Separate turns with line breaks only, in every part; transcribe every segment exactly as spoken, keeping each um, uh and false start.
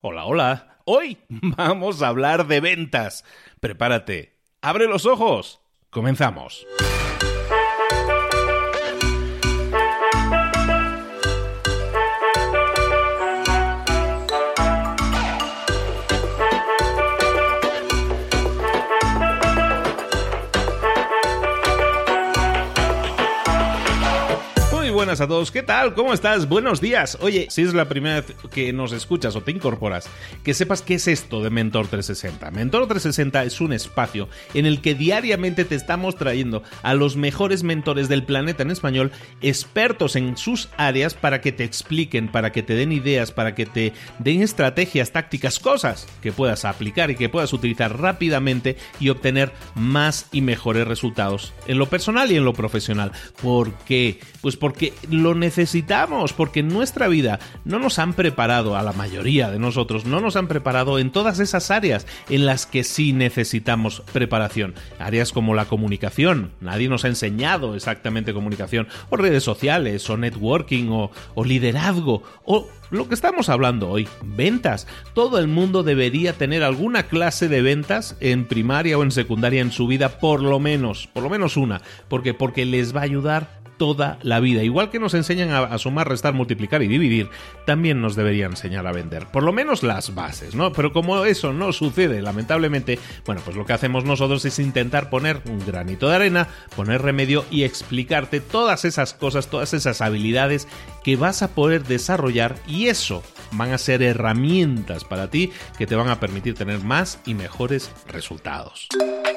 Hola, hola. Hoy vamos a hablar de ventas. Prepárate. ¡Abre los ojos! Comenzamos. Buenas a todos, ¿qué tal? ¿Cómo estás? Buenos días. Oye, si es la primera vez que nos escuchas o te incorporas, que sepas qué es esto de Mentor trescientos sesenta. Mentor trescientos sesenta es un espacio en el que diariamente te estamos trayendo a los mejores mentores del planeta en español, expertos en sus áreas, para que te expliquen, para que te den ideas, para que te den estrategias, tácticas, cosas que puedas aplicar y que puedas utilizar rápidamente y obtener más y mejores resultados en lo personal y en lo profesional. ¿Por qué? Pues porque lo necesitamos, porque en nuestra vida no nos han preparado, a la mayoría de nosotros, no nos han preparado en todas esas áreas en las que sí necesitamos preparación. Áreas como la comunicación, nadie nos ha enseñado exactamente comunicación, o redes sociales, o networking, o, o liderazgo, o lo que estamos hablando hoy, ventas. Todo el mundo debería tener alguna clase de ventas en primaria o en secundaria en su vida, por lo menos, por lo menos una, porque porque les va a ayudar toda la vida. Igual que nos enseñan a, a sumar, restar, multiplicar y dividir, también nos deberían enseñar a vender. Por lo menos las bases, ¿no? Pero como eso no sucede, lamentablemente, bueno, pues lo que hacemos nosotros es intentar poner un granito de arena, poner remedio y explicarte todas esas cosas, todas esas habilidades que vas a poder desarrollar, y eso van a ser herramientas para ti que te van a permitir tener más y mejores resultados.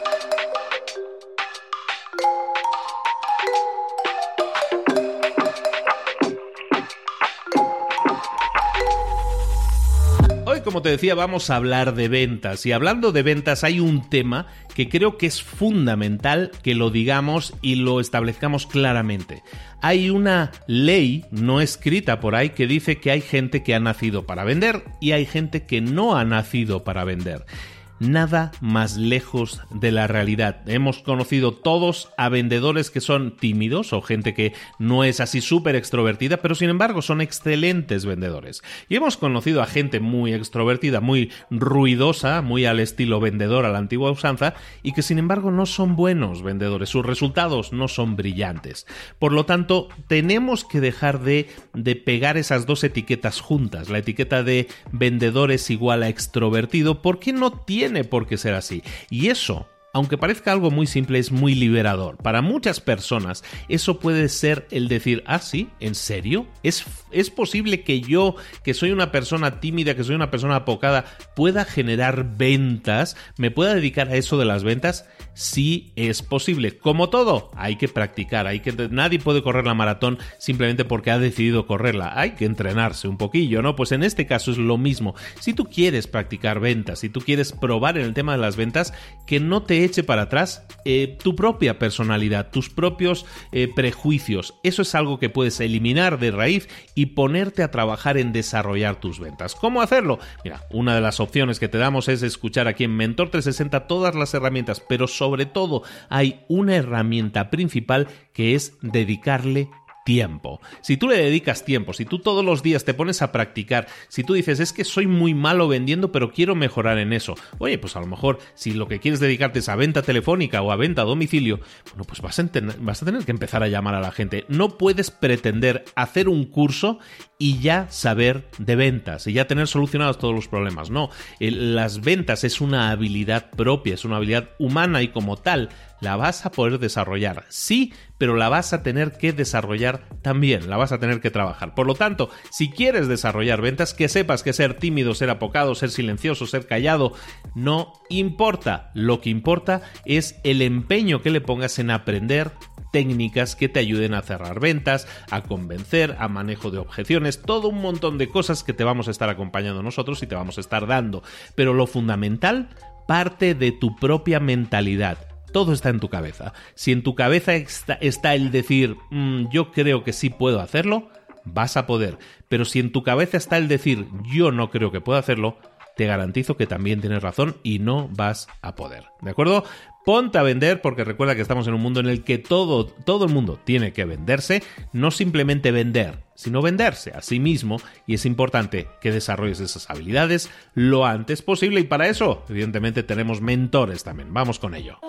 Como te decía, vamos a hablar de ventas, y hablando de ventas hay un tema que creo que es fundamental que lo digamos y lo establezcamos claramente. Hay una ley no escrita por ahí que dice que hay gente que ha nacido para vender y hay gente que no ha nacido para vender. Nada más lejos de la realidad. Hemos conocido todos a vendedores que son tímidos o gente que no es así súper extrovertida, pero sin embargo son excelentes vendedores. Y hemos conocido a gente muy extrovertida, muy ruidosa, muy al estilo vendedor a la antigua usanza, y que sin embargo no son buenos vendedores. Sus resultados no son brillantes. Por lo tanto, tenemos que dejar de, de pegar esas dos etiquetas juntas. La etiqueta de vendedor es igual a extrovertido, porque no tiene Tiene por qué ser así. Y eso, aunque parezca algo muy simple, es muy liberador. Para muchas personas eso puede ser el decir, ah, sí, ¿en serio? ¿Es, es posible que yo, que soy una persona tímida, que soy una persona apocada, pueda generar ventas? ¿Me pueda dedicar a eso de las ventas? Sí, es posible. Como todo, hay que practicar. Hay que, nadie puede correr la maratón simplemente porque ha decidido correrla. Hay que entrenarse un poquillo, ¿no? Pues en este caso es lo mismo. Si tú quieres practicar ventas, si tú quieres probar en el tema de las ventas, que no te eche para atrás eh, tu propia personalidad, tus propios eh, prejuicios. Eso es algo que puedes eliminar de raíz y ponerte a trabajar en desarrollar tus ventas. ¿Cómo hacerlo? Mira, una de las opciones que te damos es escuchar aquí en Mentor trescientos sesenta todas las herramientas, pero sobre todo hay una herramienta principal que es dedicarle tiempo. Si tú le dedicas tiempo, si tú todos los días te pones a practicar, si tú dices, es que soy muy malo vendiendo, pero quiero mejorar en eso. Oye, pues a lo mejor, si lo que quieres dedicarte es a venta telefónica o a venta a domicilio, bueno, pues vas a, enten- vas a tener que empezar a llamar a la gente. No puedes pretender hacer un curso y ya saber de ventas y ya tener solucionados todos los problemas. No, el, las ventas es una habilidad propia, es una habilidad humana, y como tal la vas a poder desarrollar, sí, pero la vas a tener que desarrollar también, la vas a tener que trabajar. Por lo tanto, si quieres desarrollar ventas, que sepas que ser tímido, ser apocado, ser silencioso, ser callado, no importa. Lo que importa es el empeño que le pongas en aprender técnicas que te ayuden a cerrar ventas, a convencer, a manejo de objeciones, todo un montón de cosas que te vamos a estar acompañando nosotros y te vamos a estar dando. Pero lo fundamental parte de tu propia mentalidad. Todo está en tu cabeza. Si en tu cabeza está, está el decir, mmm, yo creo que sí puedo hacerlo, vas a poder. Pero si en tu cabeza está el decir, yo no creo que pueda hacerlo, te garantizo que también tienes razón y no vas a poder. ¿De acuerdo? Ponte a vender, porque recuerda que estamos en un mundo en el que todo, todo el mundo tiene que venderse, no simplemente vender, sino venderse a sí mismo, y es importante que desarrolles esas habilidades lo antes posible, y para eso, evidentemente, tenemos mentores también. Vamos con ello.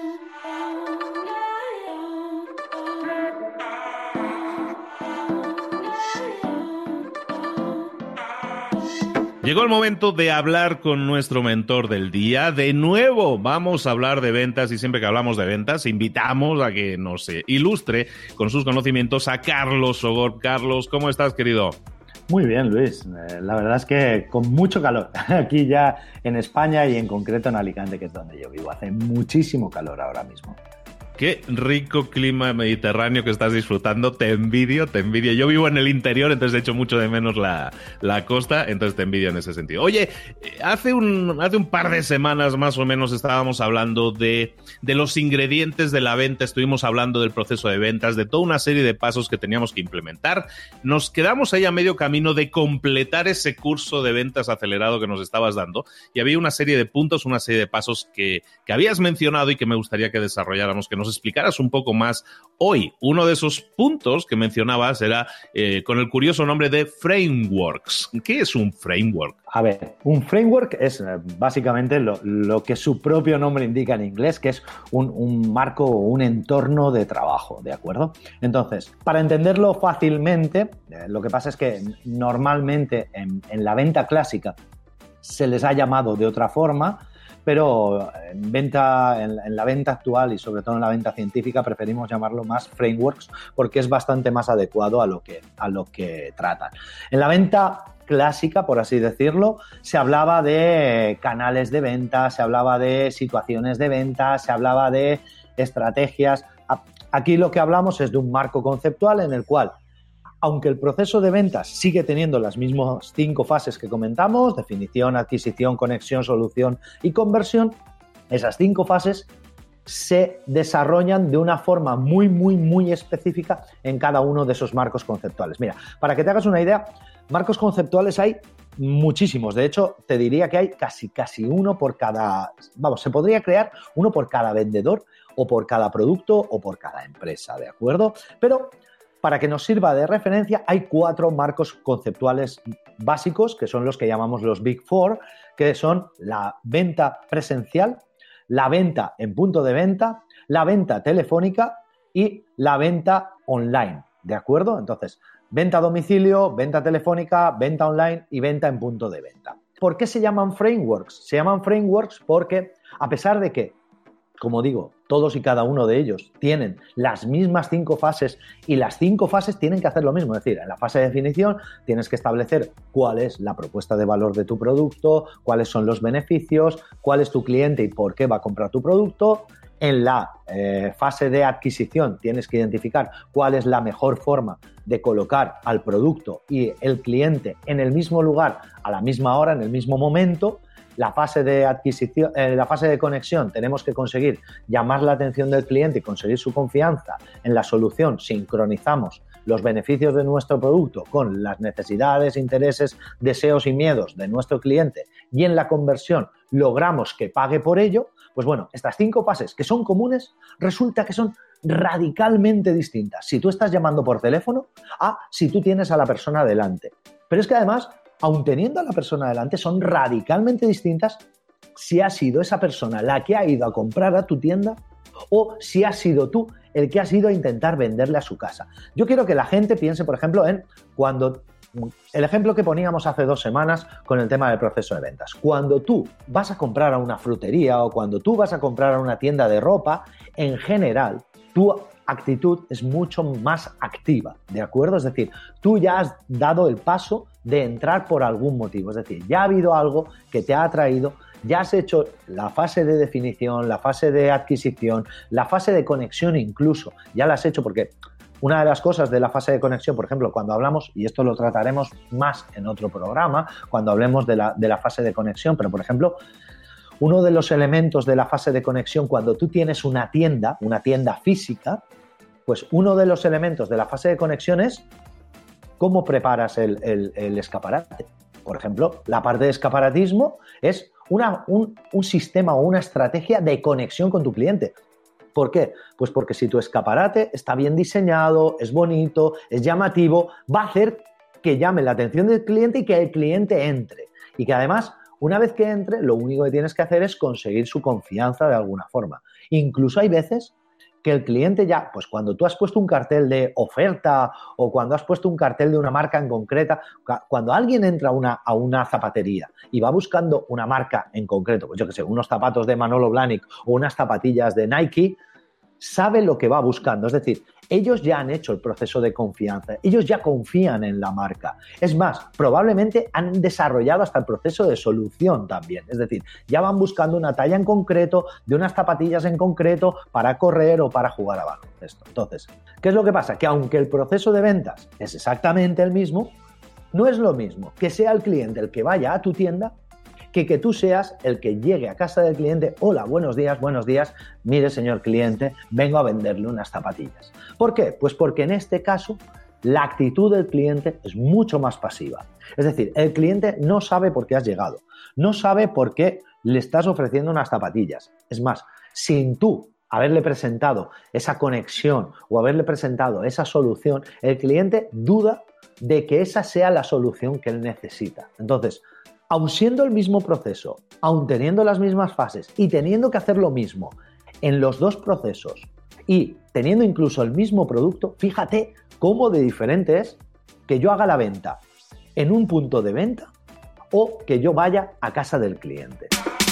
Llegó el momento de hablar con nuestro mentor del día. De nuevo vamos a hablar de ventas, y siempre que hablamos de ventas invitamos a que nos ilustre con sus conocimientos a Carlos Sogor. Carlos, ¿cómo estás, querido?
Muy bien, Luis. La verdad es que con mucho calor aquí ya en España, y en concreto en Alicante, que es donde yo vivo. Hace muchísimo calor ahora mismo.
Qué rico clima mediterráneo que estás disfrutando. Te envidio, te envidio. Yo vivo en el interior, entonces echo mucho de menos la, la costa, entonces te envidio en ese sentido. Oye, hace un, hace un par de semanas más o menos estábamos hablando de, de los ingredientes de la venta, estuvimos hablando del proceso de ventas, de toda una serie de pasos que teníamos que implementar. Nos quedamos ahí a medio camino de completar ese curso de ventas acelerado que nos estabas dando, y había una serie de puntos, una serie de pasos que, que habías mencionado y que me gustaría que desarrolláramos, que nos explicaras un poco más hoy. Uno de esos puntos que mencionabas era eh, con el curioso nombre de frameworks. ¿Qué es un framework?
A ver, un framework es eh, básicamente lo, lo que su propio nombre indica en inglés, que es un, un marco o un entorno de trabajo, ¿de acuerdo? Entonces, para entenderlo fácilmente, eh, lo que pasa es que normalmente en, en la venta clásica se les ha llamado de otra forma, pero en, venta, en, en la venta actual, y sobre todo en la venta científica, preferimos llamarlo más frameworks, porque es bastante más adecuado a lo que, a lo que tratan. En la venta clásica, por así decirlo, se hablaba de canales de venta, se hablaba de situaciones de venta, se hablaba de estrategias. Aquí lo que hablamos es de un marco conceptual en el cual, aunque el proceso de ventas sigue teniendo las mismas cinco fases que comentamos, definición, adquisición, conexión, solución y conversión, esas cinco fases se desarrollan de una forma muy, muy, muy específica en cada uno de esos marcos conceptuales. Mira, para que te hagas una idea, marcos conceptuales hay muchísimos. De hecho, te diría que hay casi, casi uno por cada... Vamos, se podría crear uno por cada vendedor, o por cada producto, o por cada empresa, ¿de acuerdo? Pero para que nos sirva de referencia, hay cuatro marcos conceptuales básicos, que son los que llamamos los Big Four, que son la venta presencial, la venta en punto de venta, la venta telefónica y la venta online, ¿de acuerdo? Entonces, venta a domicilio, venta telefónica, venta online y venta en punto de venta. ¿Por qué se llaman frameworks? Se llaman frameworks porque, a pesar de que, como digo, todos y cada uno de ellos tienen las mismas cinco fases, y las cinco fases tienen que hacer lo mismo. Es decir, en la fase de definición tienes que establecer cuál es la propuesta de valor de tu producto, cuáles son los beneficios, cuál es tu cliente y por qué va a comprar tu producto. En la eh, fase de adquisición tienes que identificar cuál es la mejor forma de colocar al producto y el cliente en el mismo lugar, a la misma hora, en el mismo momento. La fase de adquisición, eh, la fase de conexión, tenemos que conseguir llamar la atención del cliente y conseguir su confianza en la solución. Sincronizamos los beneficios de nuestro producto con las necesidades, intereses, deseos y miedos de nuestro cliente, y en la conversión logramos que pague por ello. Pues bueno, estas cinco fases que son comunes, resulta que son radicalmente distintas si tú estás llamando por teléfono a si tú tienes a la persona delante. Pero es que además, aun teniendo a la persona delante, son radicalmente distintas si ha sido esa persona la que ha ido a comprar a tu tienda o si has sido tú el que has ido a intentar venderle a su casa. Yo quiero que la gente piense, por ejemplo, en cuando... El ejemplo que poníamos hace dos semanas con el tema del proceso de ventas. Cuando tú vas a comprar a una frutería o cuando tú vas a comprar a una tienda de ropa, en general, tu actitud es mucho más activa, ¿de acuerdo? Es decir, tú ya has dado el paso de entrar por algún motivo. Es decir, ya ha habido algo que te ha atraído, ya has hecho la fase de definición, la fase de adquisición, la fase de conexión incluso, ya la has hecho porque... Una de las cosas de la fase de conexión, por ejemplo, cuando hablamos, y esto lo trataremos más en otro programa, cuando hablemos de la, de la fase de conexión, pero por ejemplo, uno de los elementos de la fase de conexión, cuando tú tienes una tienda, una tienda física, pues uno de los elementos de la fase de conexión es cómo preparas el, el, el escaparate. Por ejemplo, la parte de escaparatismo es una, un, un sistema o una estrategia de conexión con tu cliente. ¿Por qué? Pues porque si tu escaparate está bien diseñado, es bonito, es llamativo, va a hacer que llame la atención del cliente y que el cliente entre. Y que además, una vez que entre, lo único que tienes que hacer es conseguir su confianza de alguna forma. Incluso hay veces que el cliente ya, pues cuando tú has puesto un cartel de oferta o cuando has puesto un cartel de una marca en concreta, cuando alguien entra a una, a una zapatería y va buscando una marca en concreto, pues yo qué sé, unos zapatos de Manolo Blahnik o unas zapatillas de Nike, sabe lo que va buscando. Es decir, ellos ya han hecho el proceso de confianza, ellos ya confían en la marca. Es más, probablemente han desarrollado hasta el proceso de solución también. Es decir, ya van buscando una talla en concreto, de unas zapatillas en concreto para correr o para jugar a baloncesto. Entonces, ¿qué es lo que pasa? Que aunque el proceso de ventas es exactamente el mismo, no es lo mismo que sea el cliente el que vaya a tu tienda que que tú seas el que llegue a casa del cliente. Hola, buenos días, buenos días. Mire, señor cliente, vengo a venderle unas zapatillas. ¿Por qué? Pues porque en este caso la actitud del cliente es mucho más pasiva. Es decir, el cliente no sabe por qué has llegado, no sabe por qué le estás ofreciendo unas zapatillas. Es más, sin tú haberle presentado esa conexión o haberle presentado esa solución, el cliente duda de que esa sea la solución que él necesita. Entonces, aun siendo el mismo proceso, aun teniendo las mismas fases y teniendo que hacer lo mismo en los dos procesos y teniendo incluso el mismo producto, fíjate cómo de diferente es que yo haga la venta en un punto de venta o que yo vaya a casa del cliente.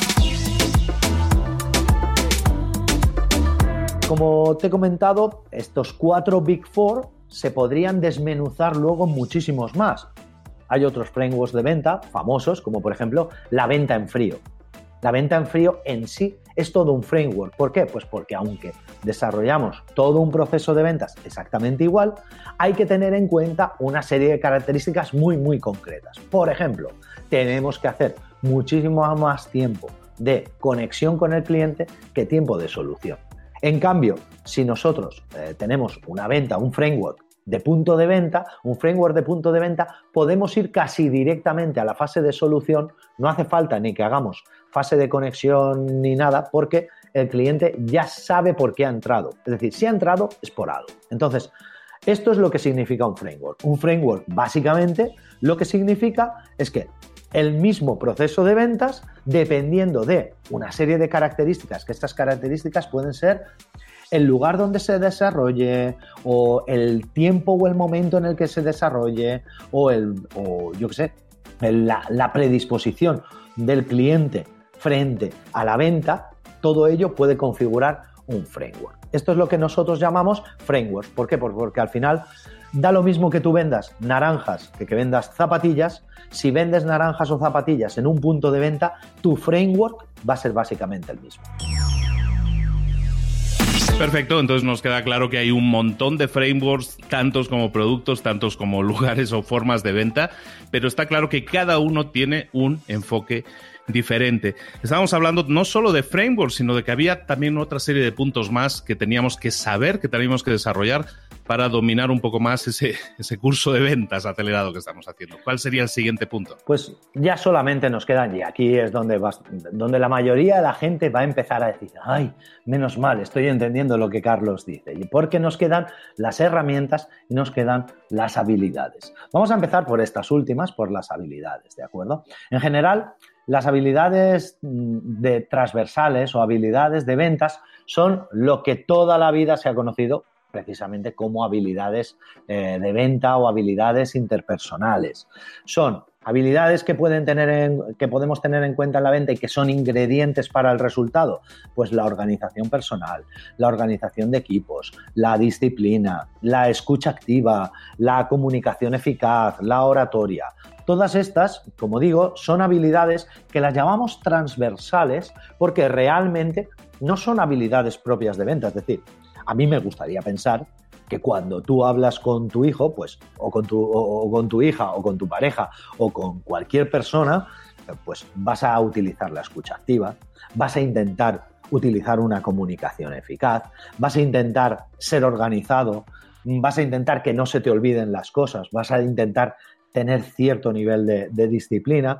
Como te he comentado, estos cuatro Big Four se podrían desmenuzar luego muchísimos más. Hay otros frameworks de venta famosos, como por ejemplo la venta en frío. La venta en frío en sí es todo un framework. ¿Por qué? Pues porque aunque desarrollamos todo un proceso de ventas exactamente igual, hay que tener en cuenta una serie de características muy, muy concretas. Por ejemplo, tenemos que hacer muchísimo más tiempo de conexión con el cliente que tiempo de solución. En cambio, si nosotros eh, tenemos una venta, un framework de punto de venta, un framework de punto de venta, podemos ir casi directamente a la fase de solución. No hace falta ni que hagamos fase de conexión ni nada, porque el cliente ya sabe por qué ha entrado. Es decir, si ha entrado es por algo. Entonces, esto es lo que significa un framework. Un framework, básicamente, lo que significa es que el mismo proceso de ventas, dependiendo de una serie de características, que estas características pueden ser el lugar donde se desarrolle, o el tiempo o el momento en el que se desarrolle, o, el, o yo qué sé, el, la, la predisposición del cliente frente a la venta, todo ello puede configurar un framework. Esto es lo que nosotros llamamos frameworks. ¿Por qué? Porque al final da lo mismo que tú vendas naranjas que que vendas zapatillas. Si vendes naranjas o zapatillas en un punto de venta, tu framework va a ser básicamente el mismo.
Perfecto, entonces nos queda claro que hay un montón de frameworks, tantos como productos, tantos como lugares o formas de venta, pero está claro que cada uno tiene un enfoque diferente. Estábamos hablando no solo de frameworks, sino de que había también otra serie de puntos más que teníamos que saber, que teníamos que desarrollar para dominar un poco más ese, ese curso de ventas acelerado que estamos haciendo. ¿Cuál sería el siguiente punto?
Pues ya solamente nos quedan, y aquí es donde, vas, donde la mayoría de la gente va a empezar a decir, ay, menos mal, estoy entendiendo lo que Carlos dice, y porque nos quedan las herramientas y nos quedan las habilidades. Vamos a empezar por estas últimas, por las habilidades, ¿de acuerdo? En general, las habilidades de transversales o habilidades de ventas son lo que toda la vida se ha conocido precisamente como habilidades eh, de venta o habilidades interpersonales. Son habilidades que, pueden tener en, que podemos tener en cuenta en la venta y que son ingredientes para el resultado. Pues la organización personal, la organización de equipos, la disciplina, la escucha activa, la comunicación eficaz, la oratoria. Todas estas, como digo, son habilidades que las llamamos transversales porque realmente no son habilidades propias de venta. Es decir, a mí me gustaría pensar que cuando tú hablas con tu hijo, pues, o con tu, o, o con tu hija, o con tu pareja, o con cualquier persona, pues vas a utilizar la escucha activa, vas a intentar utilizar una comunicación eficaz, vas a intentar ser organizado, vas a intentar que no se te olviden las cosas, vas a intentar tener cierto nivel de, de disciplina.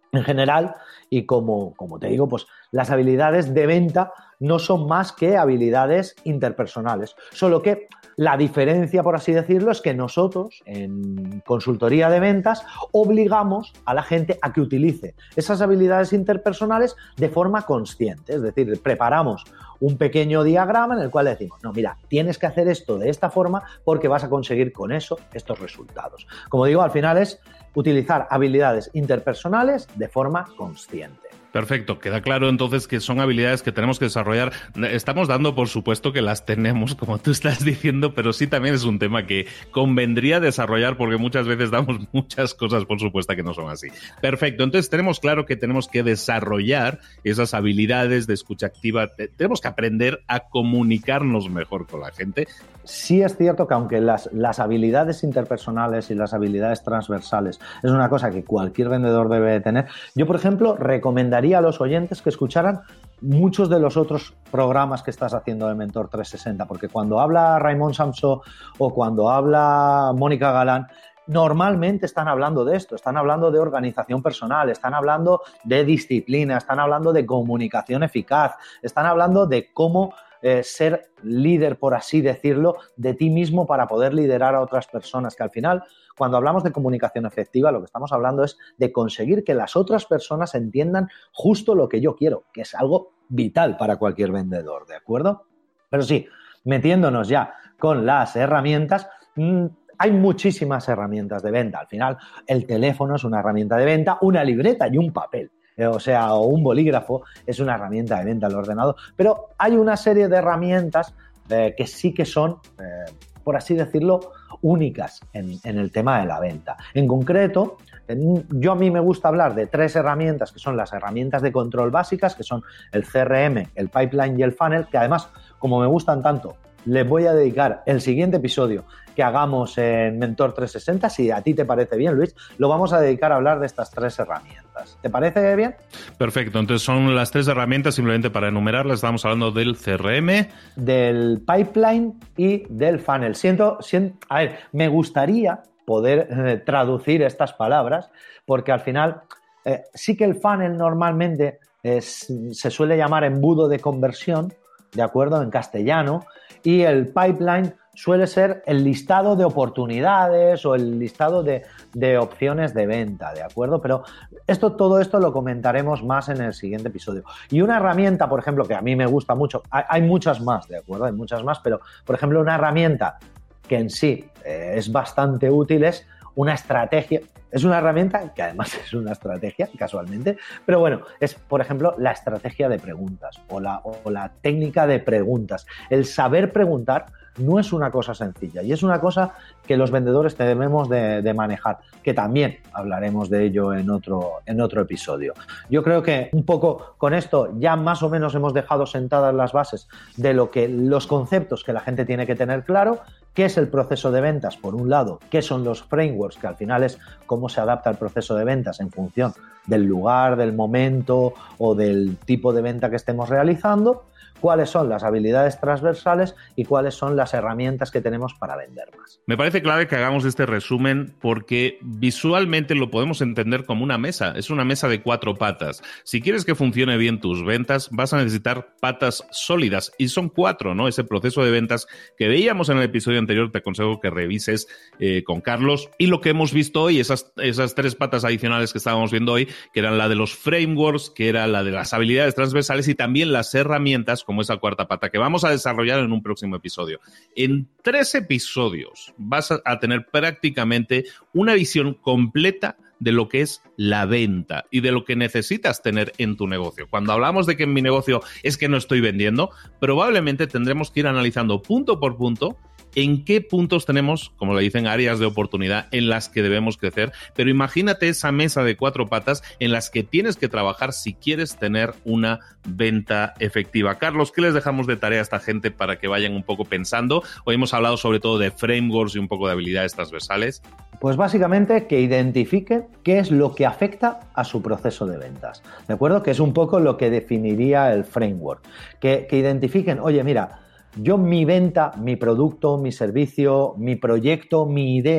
en general, y como, como te digo, pues las habilidades de venta no son más que habilidades interpersonales, solo que la diferencia, por así decirlo, es que nosotros en consultoría de ventas obligamos a la gente a que utilice esas habilidades interpersonales de forma consciente, es decir, preparamos un pequeño diagrama en el cual decimos, no, mira, tienes que hacer esto de esta forma porque vas a conseguir con eso estos resultados. Como digo, al final es utilizar habilidades interpersonales de forma consciente.
Perfecto, queda claro entonces que son habilidades que tenemos que desarrollar. Estamos dando por supuesto que las tenemos, como tú estás diciendo, pero sí también es un tema que convendría desarrollar porque muchas veces damos muchas cosas por supuesto que no son así. Perfecto, entonces tenemos claro que tenemos que desarrollar esas habilidades de escucha activa, tenemos que aprender a comunicarnos mejor con la gente.
Sí es cierto que aunque las, las habilidades interpersonales y las habilidades transversales es una cosa que cualquier vendedor debe de tener, yo por ejemplo recomendaría a los oyentes que escucharan muchos de los otros programas que estás haciendo de Mentor trescientos sesenta, porque cuando habla Raymond Samsó o cuando habla Mónica Galán, normalmente están hablando de esto, están hablando de organización personal, están hablando de disciplina, están hablando de comunicación eficaz, están hablando de cómo eh, ser líder, por así decirlo, de ti mismo para poder liderar a otras personas, que al final, cuando hablamos de comunicación efectiva, lo que estamos hablando es de conseguir que las otras personas entiendan justo lo que yo quiero, que es algo vital para cualquier vendedor, ¿de acuerdo? Pero sí, metiéndonos ya con las herramientas, mmm, hay muchísimas herramientas de venta. Al final, el teléfono es una herramienta de venta, una libreta y un papel. O sea, o un bolígrafo es una herramienta de venta, el ordenador. Pero hay una serie de herramientas eh, que sí que son, eh, por así decirlo, únicas en, en el tema de la venta. En concreto, en, yo a mí me gusta hablar de tres herramientas que son las herramientas de control básicas, que son el C R M, el pipeline y el funnel, que además, como me gustan tanto, les voy a dedicar el siguiente episodio que hagamos en Mentor trescientos sesenta, si a ti te parece bien, Luis, lo vamos a dedicar a hablar de estas tres herramientas. ¿Te parece bien?
Perfecto, entonces son las tres herramientas, simplemente para enumerarlas, estamos hablando del C R M,
del pipeline y del funnel. Siento, siento a ver, me gustaría poder eh, traducir estas palabras, porque al final eh, sí que el funnel normalmente es, se suele llamar embudo de conversión, ¿de acuerdo? En castellano, y el pipeline suele ser el listado de oportunidades o el listado de, de opciones de venta, ¿de acuerdo? Pero esto, todo esto lo comentaremos más en el siguiente episodio. Y una herramienta, por ejemplo, que a mí me gusta mucho, hay, hay muchas más, ¿de acuerdo? Hay muchas más, pero, por ejemplo, una herramienta que en sí eh, es bastante útil es una estrategia. Es una herramienta que además es una estrategia, casualmente, pero bueno, es, por ejemplo, la estrategia de preguntas o la, o la técnica de preguntas. El saber preguntar no es una cosa sencilla y es una cosa que los vendedores debemos de, de manejar, que también hablaremos de ello en otro, en otro episodio. Yo creo que un poco con esto ya más o menos hemos dejado sentadas las bases de lo que los conceptos que la gente tiene que tener claro, qué es el proceso de ventas, por un lado, qué son los frameworks, que al final es cómo se adapta el proceso de ventas en función del lugar, del momento o del tipo de venta que estemos realizando, cuáles son las habilidades transversales y cuáles son las herramientas que tenemos para vender más.
Me parece clave que hagamos este resumen porque visualmente lo podemos entender como una mesa. Es una mesa de cuatro patas. Si quieres que funcione bien tus ventas, vas a necesitar patas sólidas y son cuatro, ¿no? Ese proceso de ventas que veíamos en el episodio anterior, te aconsejo que revises eh, con Carlos. Y lo que hemos visto hoy, esas, esas tres patas adicionales que estábamos viendo hoy, que eran la de los frameworks, que era la de las habilidades transversales y también las herramientas como esa cuarta pata que vamos a desarrollar en un próximo episodio. En tres episodios vas a tener prácticamente una visión completa de lo que es la venta y de lo que necesitas tener en tu negocio. Cuando hablamos de que en mi negocio es que no estoy vendiendo, probablemente tendremos que ir analizando punto por punto en qué puntos tenemos, como le dicen, áreas de oportunidad en las que debemos crecer, pero imagínate esa mesa de cuatro patas en las que tienes que trabajar si quieres tener una venta efectiva. Carlos, ¿qué les dejamos de tarea a esta gente para que vayan un poco pensando? Hoy hemos hablado sobre todo de frameworks y un poco de habilidades transversales.
Pues básicamente que identifiquen qué es lo que afecta a su proceso de ventas, ¿de acuerdo? Que es un poco lo que definiría el framework. Que, que identifiquen, oye, mira, yo mi venta, mi producto, mi servicio, mi proyecto, mi idea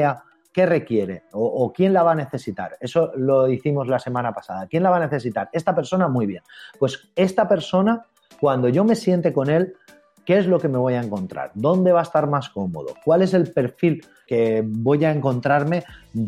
¿qué requiere? O, o ¿quién la va a necesitar? Eso lo hicimos la semana pasada. ¿Quién la va a necesitar? Esta persona, muy bien. Pues esta persona, cuando yo me siente con él, ¿qué es lo que me voy a encontrar? ¿Dónde va a estar más cómodo? ¿Cuál es el perfil que voy a encontrarme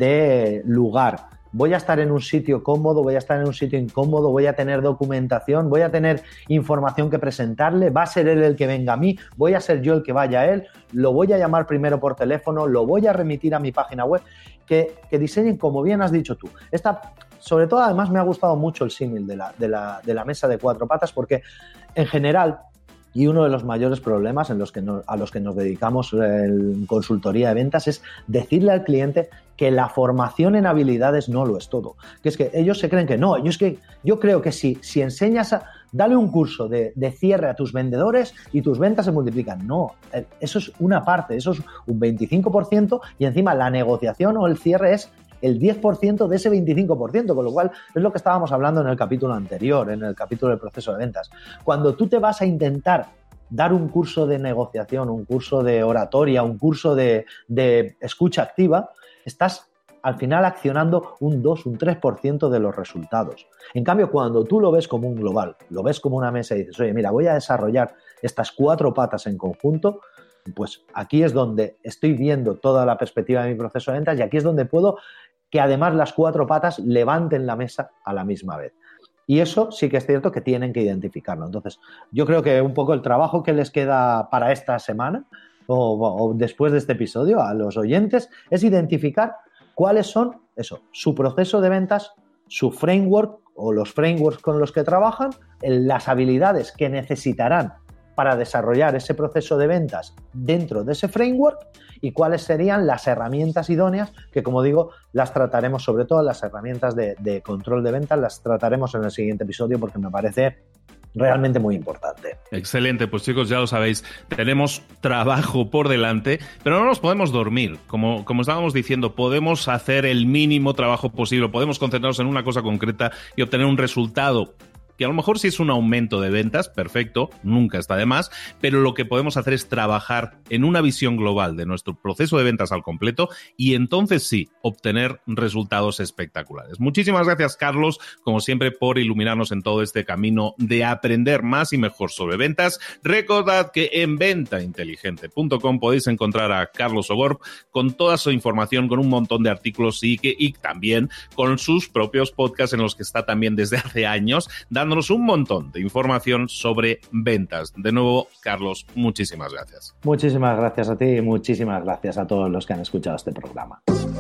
de lugar? ¿Voy a estar en un sitio cómodo? ¿Voy a estar en un sitio incómodo? ¿Voy a tener documentación? ¿Voy a tener información que presentarle? ¿Va a ser él el que venga a mí? ¿Voy a ser yo el que vaya a él? ¿Lo voy a llamar primero por teléfono? ¿Lo voy a remitir a mi página web? Que, que diseñen, como bien has dicho tú. Esta, sobre todo, además, me ha gustado mucho el símil de la, de la, de la mesa de cuatro patas, porque en general, y uno de los mayores problemas en los que no, a los que nos dedicamos en consultoría de ventas es decirle al cliente que la formación en habilidades no lo es todo. Que es que ellos se creen que no. Yo, es que, yo creo que si, si enseñas a... Dale un curso de, de cierre a tus vendedores y tus ventas se multiplican. No, eso es una parte, eso es un veinticinco por ciento y encima la negociación o el cierre es el diez por ciento de ese veinticinco por ciento, con lo cual es lo que estábamos hablando en el capítulo anterior, en el capítulo del proceso de ventas. Cuando tú te vas a intentar dar un curso de negociación, un curso de oratoria, un curso de, de escucha activa, estás al final accionando un dos, un tres por ciento de los resultados. En cambio, cuando tú lo ves como un global, lo ves como una mesa y dices, oye, mira, voy a desarrollar estas cuatro patas en conjunto, pues aquí es donde estoy viendo toda la perspectiva de mi proceso de ventas y aquí es donde puedo que además las cuatro patas levanten la mesa a la misma vez. Y eso sí que es cierto que tienen que identificarlo. Entonces, yo creo que un poco el trabajo que les queda para esta semana o, o después de este episodio a los oyentes es identificar cuáles son, eso, su proceso de ventas, su framework o los frameworks con los que trabajan, las habilidades que necesitarán para desarrollar ese proceso de ventas dentro de ese framework y cuáles serían las herramientas idóneas que, como digo, las trataremos, sobre todo las herramientas de, de control de ventas, las trataremos en el siguiente episodio porque me parece realmente muy importante.
Excelente, pues chicos, ya lo sabéis, tenemos trabajo por delante, pero no nos podemos dormir. Como, como estábamos diciendo, podemos hacer el mínimo trabajo posible, podemos concentrarnos en una cosa concreta y obtener un resultado que a lo mejor sí es un aumento de ventas, perfecto, nunca está de más, pero lo que podemos hacer es trabajar en una visión global de nuestro proceso de ventas al completo y entonces sí, obtener resultados espectaculares. Muchísimas gracias, Carlos, como siempre, por iluminarnos en todo este camino de aprender más y mejor sobre ventas. Recordad que en venta inteligente punto com podéis encontrar a Carlos Sogorb con toda su información, con un montón de artículos y, que, y también con sus propios podcasts en los que está también desde hace años, dándonos un montón de información sobre ventas. De nuevo, Carlos, muchísimas gracias.
Muchísimas gracias a ti y muchísimas gracias a todos los que han escuchado este programa.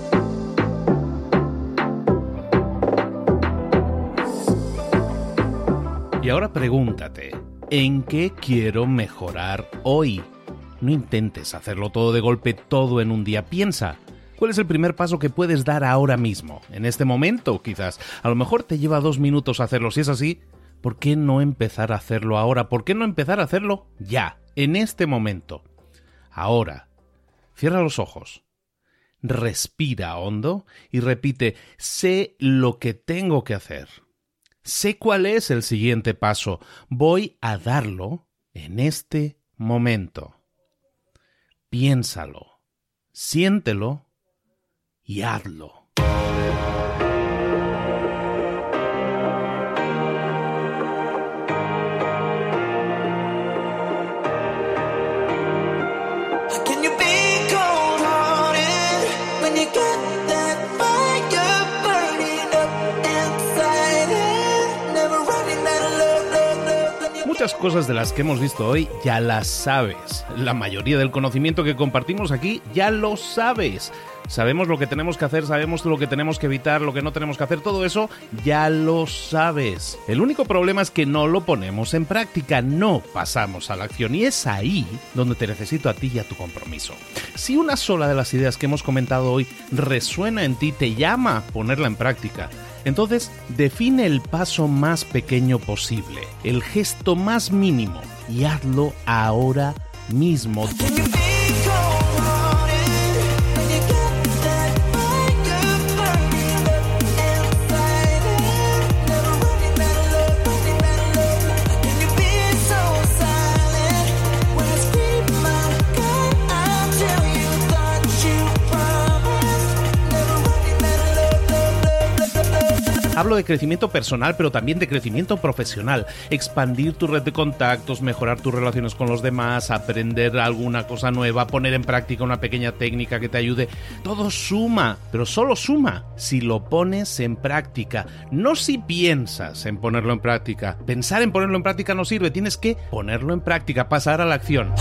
Y ahora pregúntate, ¿en qué quiero mejorar hoy? No intentes hacerlo todo de golpe, todo en un día. Piensa, ¿cuál es el primer paso que puedes dar ahora mismo? En este momento, quizás. A lo mejor te lleva dos minutos hacerlo. Si es así, ¿por qué no empezar a hacerlo ahora? ¿Por qué no empezar a hacerlo ya, en este momento? Ahora, cierra los ojos, respira hondo y repite, sé lo que tengo que hacer. Sé cuál es el siguiente paso. Voy a darlo en este momento. Piénsalo, siéntelo y hazlo. Muchas cosas de las que hemos visto hoy ya las sabes. La mayoría del conocimiento que compartimos aquí ya lo sabes. Sabemos lo que tenemos que hacer, sabemos lo que tenemos que evitar, lo que no tenemos que hacer, todo eso ya lo sabes. El único problema es que no lo ponemos en práctica, no pasamos a la acción y es ahí donde te necesito a ti y a tu compromiso. Si una sola de las ideas que hemos comentado hoy resuena en ti, te llama a ponerla en práctica, entonces define el paso más pequeño posible, el gesto más mínimo y hazlo ahora mismo. Hablo de crecimiento personal, pero también de crecimiento profesional. Expandir tu red de contactos, mejorar tus relaciones con los demás, aprender alguna cosa nueva, poner en práctica una pequeña técnica que te ayude. Todo suma, pero solo suma si lo pones en práctica. No si piensas en ponerlo en práctica. Pensar en ponerlo en práctica no sirve, tienes que ponerlo en práctica, pasar a la acción.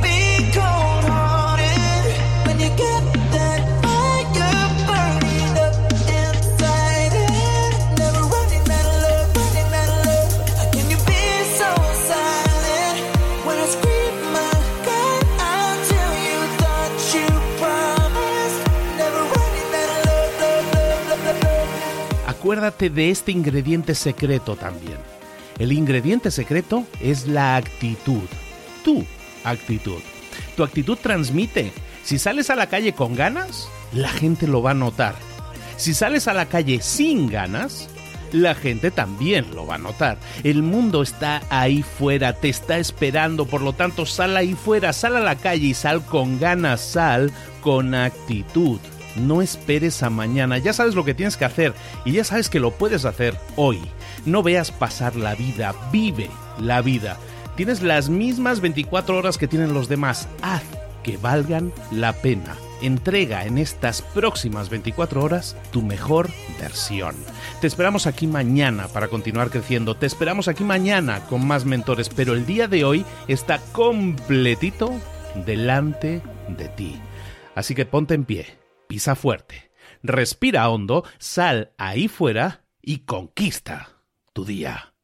Acuérdate de este ingrediente secreto también. El ingrediente secreto es la actitud. Tu actitud. Tu actitud transmite. Si sales a la calle con ganas, la gente lo va a notar. Si sales a la calle sin ganas, la gente también lo va a notar. El mundo está ahí fuera, te está esperando, por lo tanto sal ahí fuera, sal a la calle y sal con ganas, sal con actitud. No esperes a mañana, ya sabes lo que tienes que hacer y ya sabes que lo puedes hacer hoy. No veas pasar la vida, vive la vida. Tienes las mismas veinticuatro horas que tienen los demás, haz que valgan la pena. Entrega en estas próximas veinticuatro horas tu mejor versión. Te esperamos aquí mañana para continuar creciendo, te esperamos aquí mañana con más mentores, pero el día de hoy está completito delante de ti. Así que ponte en pie. Pisa fuerte, respira hondo, sal ahí fuera y conquista tu día.